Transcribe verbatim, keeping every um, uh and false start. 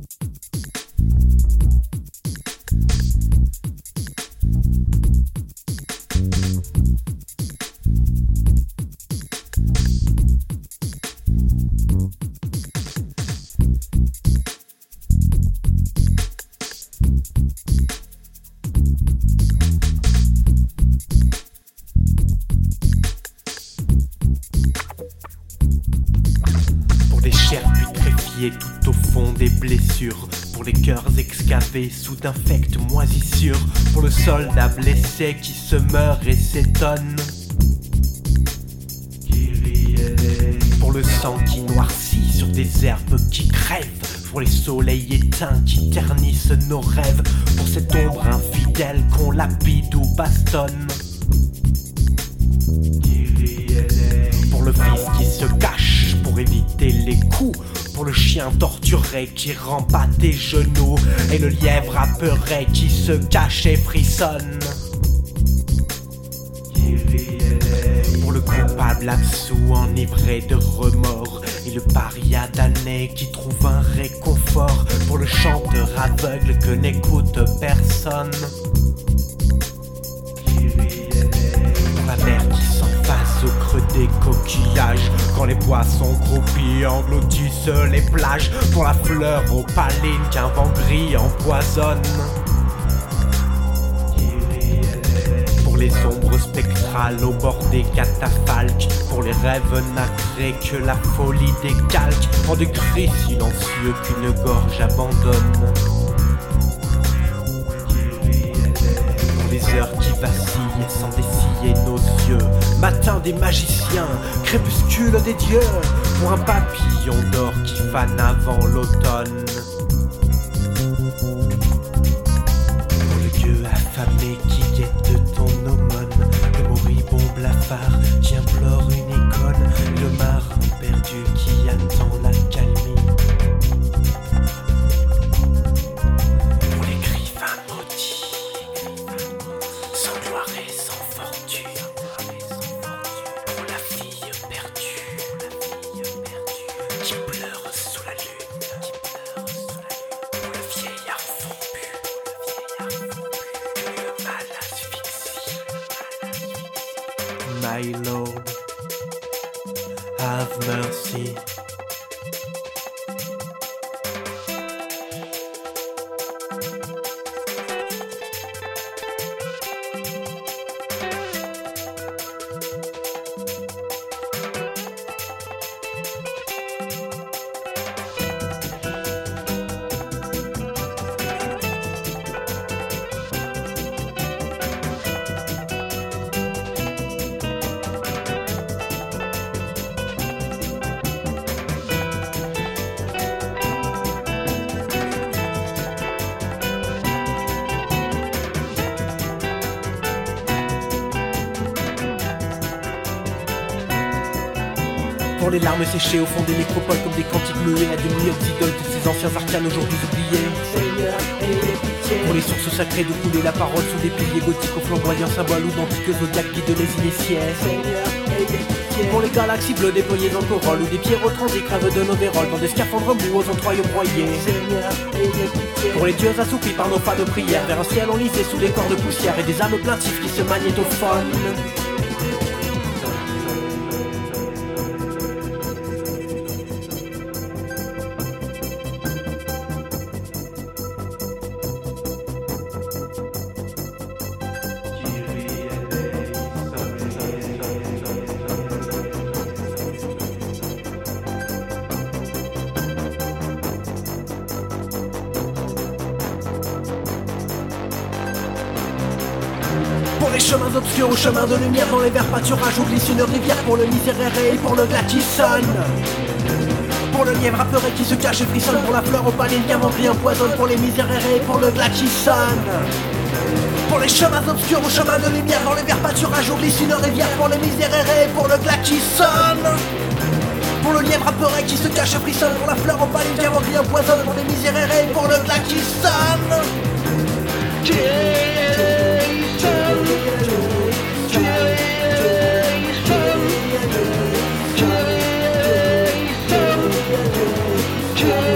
Tout au fond des blessures, pour les cœurs excavés sous d'infectes moisissures, pour le soldat blessé qui se meurt et s'étonne, pour le sang qui noircit sur des herbes qui crèvent, pour les soleils éteints qui ternissent nos rêves, pour cette ombre infidèle qu'on lapide ou bastonne, pour le fils qui se cache pour éviter les coups, pour le chien torturé qui rampe à tes genoux, et le lièvre apeuré qui se cache et frissonne, pour le coupable absous enivré de remords, et le paria damné qui trouve un réconfort, pour le chanteur aveugle que n'écoute personne, pour la mer qui s'enface au creux des coquillages, quand les poissons croupis engloutissent les plages, pour la fleur opaline qu'un vent gris empoisonne, pour les ombres spectrales au bord des catafalques, pour les rêves nacrés que la folie décalque en des cris silencieux qu'une gorge abandonne, pour les heures qui vacillent sans dessiller nos yeux, matin des magiciens, crépuscule des dieux, pour un papillon d'or qui fane avant l'automne, pour le dieu affamé qui guette ton aumône, le moribond blafard qui implore une icône, le marin perdu qui attend l'accalmie, pour l'écrivain maudit, sans gloire et sans fortune, pour la fille perdue qui pleure sous la lune, pour le vieillard rompu, que le mal asphyxie. My Lord, have mercy. Pour les larmes séchées au fond des nécropoles comme des cantiques muets à des millions d'idoles de ces anciens arcanes aujourd'hui oubliés. Pour les sources sacrées de couler la parole sous des piliers gothiques aux flamboyants symboles ou d'antiques zodiaques guident les initiés. Pour les galaxies bleues déployées en corolle ou des pierrots transits crèvent de overall dans des scaphandres mous aux entrailles broyées. Pour les dieux assoupis par nos pas de prière vers un ciel enlisé sous des corps de poussière et des âmes plaintives qui se magnétophonent. Pour les chemins obscurs ou chemins de lumière, dans les verts pâturages où glisse une rivière, pour le miséréré et pour le glas qui sonne. Pour le lièvre apeuré qui se cache et frissonne, pour la fleur opaline qu'un vent gris empoisonne, pour les misérérés et pour le glas qui sonne. Pour les chemins obscurs ou chemins de lumière, dans les verts pâturages où glisse une rivière, pour les misérérés et pour le glas qui sonne. Pour le lièvre apeuré qui se cache et frissonne, pour la fleur opaline qu'un vent gris empoisonne, pour les misérérés et pour le glas qui sonne. Yeah.